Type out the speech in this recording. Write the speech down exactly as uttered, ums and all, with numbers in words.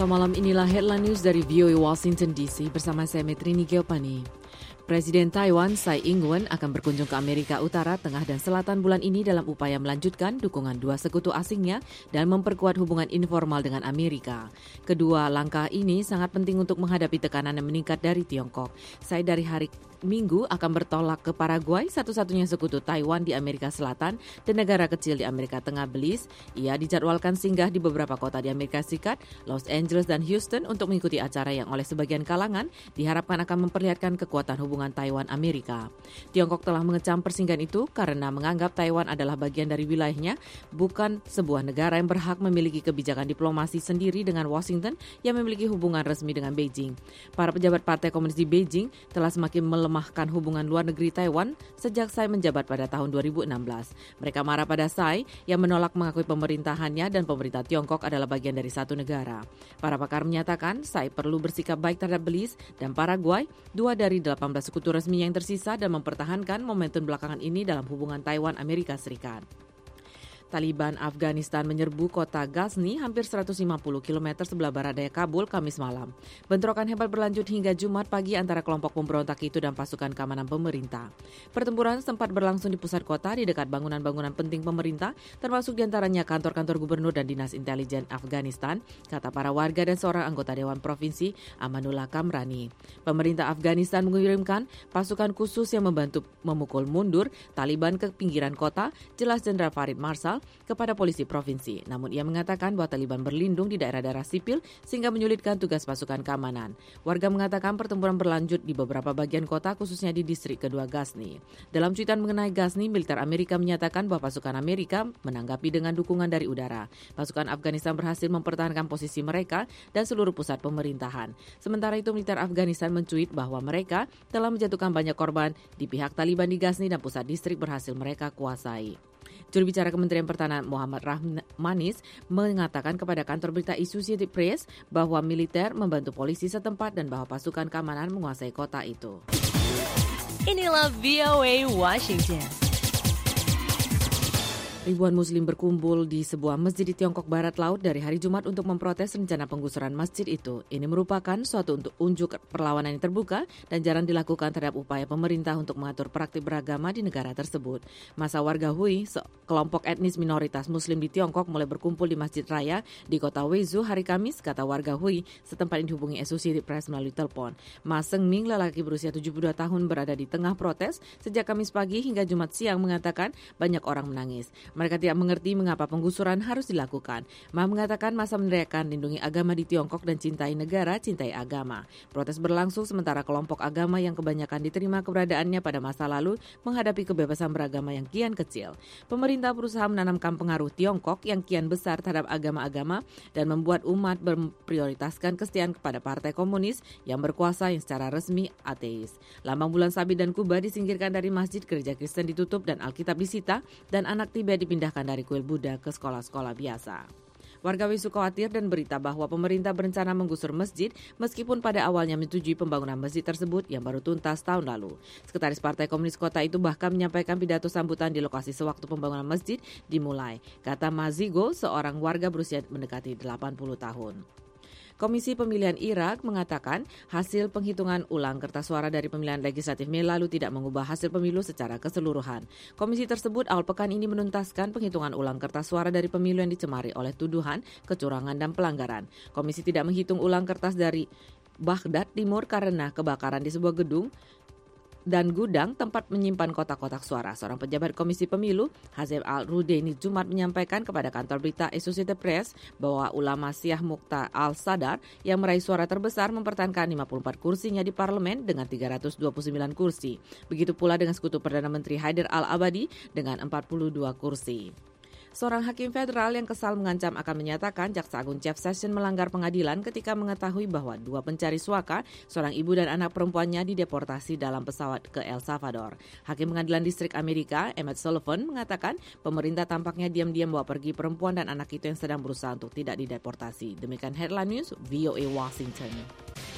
Selasa malam inilah headline news dari V O A Washington D C bersama saya Metrini Geopani. Presiden Taiwan Tsai Ing-wen akan berkunjung ke Amerika Utara, Tengah dan Selatan bulan ini dalam upaya melanjutkan dukungan dua sekutu asingnya dan memperkuat hubungan informal dengan Amerika. Kedua langkah ini sangat penting untuk menghadapi tekanan yang meningkat dari Tiongkok. Tsai dari hari Minggu akan bertolak ke Paraguay, satu-satunya sekutu Taiwan di Amerika Selatan dan negara kecil di Amerika Tengah, Belize. Ia dijadwalkan singgah di beberapa kota di Amerika Serikat, Los Angeles dan Houston untuk mengikuti acara yang oleh sebagian kalangan diharapkan akan memperlihatkan kekuatan hubungan Taiwan-Amerika. Tiongkok telah mengecam persinggahan itu karena menganggap Taiwan adalah bagian dari wilayahnya, bukan sebuah negara yang berhak memiliki kebijakan diplomasi sendiri dengan Washington yang memiliki hubungan resmi dengan Beijing. Para pejabat Partai Komunis di Beijing telah semakin melemah melemahkan hubungan luar negeri Taiwan sejak Tsai menjabat pada tahun dua ribu enam belas. Mereka marah pada Tsai yang menolak mengakui pemerintahannya dan pemerintah Tiongkok adalah bagian dari satu negara. Para pakar menyatakan Tsai perlu bersikap baik terhadap Belize dan Paraguay, dua dari delapan belas sekutu resmi yang tersisa, dan mempertahankan momentum belakangan ini dalam hubungan Taiwan-Amerika Serikat. Taliban Afghanistan menyerbu kota Ghazni hampir seratus lima puluh kilometer sebelah barat daya Kabul Kamis malam. Bentrokan hebat berlanjut hingga Jumat pagi antara kelompok pemberontak itu dan pasukan keamanan pemerintah. Pertempuran sempat berlangsung di pusat kota di dekat bangunan-bangunan penting pemerintah, termasuk diantaranya kantor-kantor gubernur dan dinas intelijen Afghanistan, kata para warga dan seorang anggota Dewan Provinsi Amanullah Kamrani. Pemerintah Afghanistan mengirimkan pasukan khusus yang membantu memukul mundur Taliban ke pinggiran kota, jelas Jenderal Farid Marshal kepada polisi provinsi. Namun ia mengatakan bahwa Taliban berlindung di daerah-daerah sipil sehingga menyulitkan tugas pasukan keamanan. Warga mengatakan pertempuran berlanjut di beberapa bagian kota, khususnya di distrik kedua Ghazni. Dalam cuitan mengenai Ghazni, militer Amerika menyatakan bahwa pasukan Amerika menanggapi dengan dukungan dari udara. Pasukan Afghanistan berhasil mempertahankan posisi mereka dan seluruh pusat pemerintahan. Sementara itu, militer Afghanistan mencuit bahwa mereka telah menjatuhkan banyak korban di pihak Taliban di Ghazni dan pusat distrik berhasil mereka kuasai. Juru bicara Kementerian Pertahanan Muhammad Rahmanis mengatakan kepada kantor berita Associated Press bahwa militer membantu polisi setempat dan bahwa pasukan keamanan menguasai kota itu. Inilah V O A Washington. Ribuan Muslim berkumpul di sebuah masjid di Tiongkok Barat Laut dari hari Jumat untuk memprotes rencana penggusuran masjid itu. Ini merupakan suatu untuk unjuk perlawanan yang terbuka dan jarang dilakukan terhadap upaya pemerintah untuk mengatur praktik beragama di negara tersebut. Masa warga Hui, kelompok etnis minoritas Muslim di Tiongkok, mulai berkumpul di Masjid Raya di kota Wenzhou hari Kamis, kata warga Hui setempat yang dihubungi Associated Press melalui telepon. Ma Sengming, lelaki berusia tujuh puluh dua tahun, berada di tengah protes sejak Kamis pagi hingga Jumat siang, mengatakan banyak orang menangis. Mereka tidak mengerti mengapa penggusuran harus dilakukan. Ma mengatakan masa meneriakkan lindungi agama di Tiongkok dan cintai negara, cintai agama. Protes berlangsung sementara kelompok agama yang kebanyakan diterima keberadaannya pada masa lalu menghadapi kebebasan beragama yang kian kecil. Pemerintah berusaha menanamkan pengaruh Tiongkok yang kian besar terhadap agama-agama dan membuat umat memprioritaskan kesetiaan kepada Partai Komunis yang berkuasa yang secara resmi ateis. Lambang bulan sabit dan kubah disingkirkan dari masjid, gereja Kristen ditutup dan Alkitab disita, dan anak Tibet dipindahkan dari kuil Buddha ke sekolah-sekolah biasa. Warga Wenzhou khawatir dan berita bahwa pemerintah berencana menggusur masjid meskipun pada awalnya menyetujui pembangunan masjid tersebut yang baru tuntas tahun lalu. Sekretaris Partai Komunis Kota itu bahkan menyampaikan pidato sambutan di lokasi sewaktu pembangunan masjid dimulai. Kata Mazigo, seorang warga berusia mendekati delapan puluh tahun. Komisi Pemilihan Irak mengatakan hasil penghitungan ulang kertas suara dari pemilihan legislatif Mei lalu tidak mengubah hasil pemilu secara keseluruhan. Komisi tersebut awal pekan ini menuntaskan penghitungan ulang kertas suara dari pemilu yang dicemari oleh tuduhan, kecurangan, dan pelanggaran. Komisi tidak menghitung ulang kertas dari Baghdad Timur karena kebakaran di sebuah gedung dan gudang tempat menyimpan kotak-kotak suara. Seorang pejabat Komisi Pemilu, Hazem Al-Rudaini, Jumat menyampaikan kepada kantor berita Associated Press bahwa ulama Syiah Muqtada Al-Sadar yang meraih suara terbesar mempertahankan lima puluh empat kursinya di parlemen dengan tiga ratus dua puluh sembilan kursi. Begitu pula dengan sekutu Perdana Menteri Haider Al-Abadi dengan empat puluh dua kursi. Seorang hakim federal yang kesal mengancam akan menyatakan Jaksa Agung Jeff Sessions melanggar pengadilan ketika mengetahui bahwa dua pencari suaka, seorang ibu dan anak perempuannya, dideportasi dalam pesawat ke El Salvador. Hakim Pengadilan Distrik Amerika, Emmett Sullivan, mengatakan pemerintah tampaknya diam-diam bawa pergi perempuan dan anak itu yang sedang berusaha untuk tidak dideportasi. Demikian headline news V O A Washington.